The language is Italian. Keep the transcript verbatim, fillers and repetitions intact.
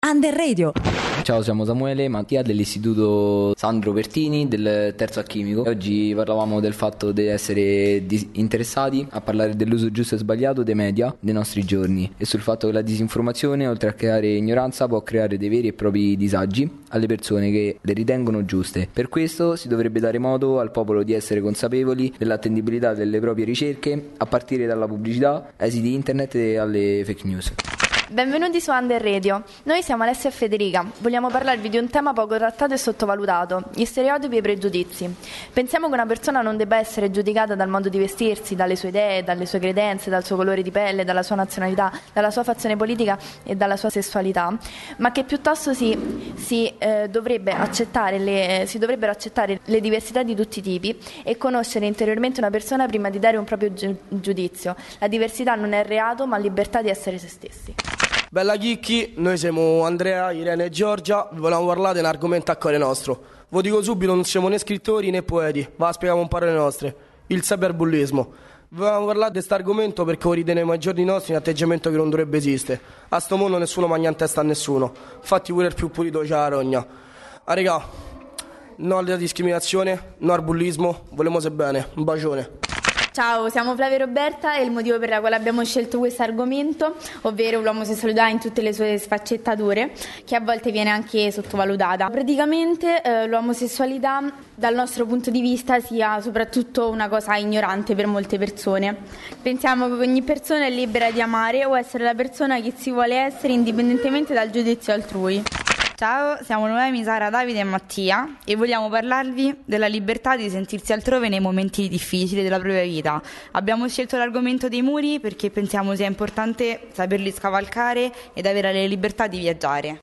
Under Radio. Ciao, siamo Samuele e Mattia dell'Istituto Sandro Pertini del terzo A chimico. Oggi parlavamo del fatto di essere dis- interessati a parlare dell'uso giusto e sbagliato dei media dei nostri giorni e sul fatto che la disinformazione, oltre a creare ignoranza, può creare dei veri e propri disagi alle persone che le ritengono giuste. Per questo si dovrebbe dare modo al popolo di essere consapevoli dell'attendibilità delle proprie ricerche, a partire dalla pubblicità, ai siti internet e alle fake news. Benvenuti su Under Radio. Noi siamo Alessia e Federica. Vogliamo parlarvi di un tema poco trattato e sottovalutato: gli stereotipi e i pregiudizi. Pensiamo che una persona non debba essere giudicata dal modo di vestirsi, dalle sue idee, dalle sue credenze, dal suo colore di pelle, dalla sua nazionalità, dalla sua fazione politica e dalla sua sessualità, ma che piuttosto si, si, eh, dovrebbe accettare le, eh, si dovrebbero accettare le diversità di tutti i tipi e conoscere interiormente una persona prima di dare un proprio gi- giudizio. La diversità non è reato, ma libertà di essere se stessi. Bella chicchi, noi siamo Andrea, Irene e Giorgia, vi volevamo parlare di un argomento a cuore nostro. Vi dico subito, non siamo né scrittori né poeti, ma spieghiamo un parole nostre: il cyberbullismo. Vi volevamo parlare di questo argomento perché lo riteniamo ai giorni nostri un atteggiamento che non dovrebbe esistere. A sto mondo nessuno mangia in testa a nessuno, infatti pure il più pulito c'ha la rogna. Ah regà, no alla discriminazione, no al bullismo, volemo se bene, un bacione. Ciao, siamo Flavia e Roberta e il motivo per il quale abbiamo scelto questo argomento, ovvero l'omosessualità in tutte le sue sfaccettature, che a volte viene anche sottovalutata. Praticamente eh, l'omosessualità dal nostro punto di vista sia soprattutto una cosa ignorante per molte persone. Pensiamo che ogni persona è libera di amare o essere la persona che si vuole essere indipendentemente dal giudizio altrui. Ciao, siamo Noemi, Sara, Davide e Mattia e vogliamo parlarvi della libertà di sentirsi altrove nei momenti difficili della propria vita. Abbiamo scelto l'argomento dei muri perché pensiamo sia importante saperli scavalcare ed avere la libertà di viaggiare.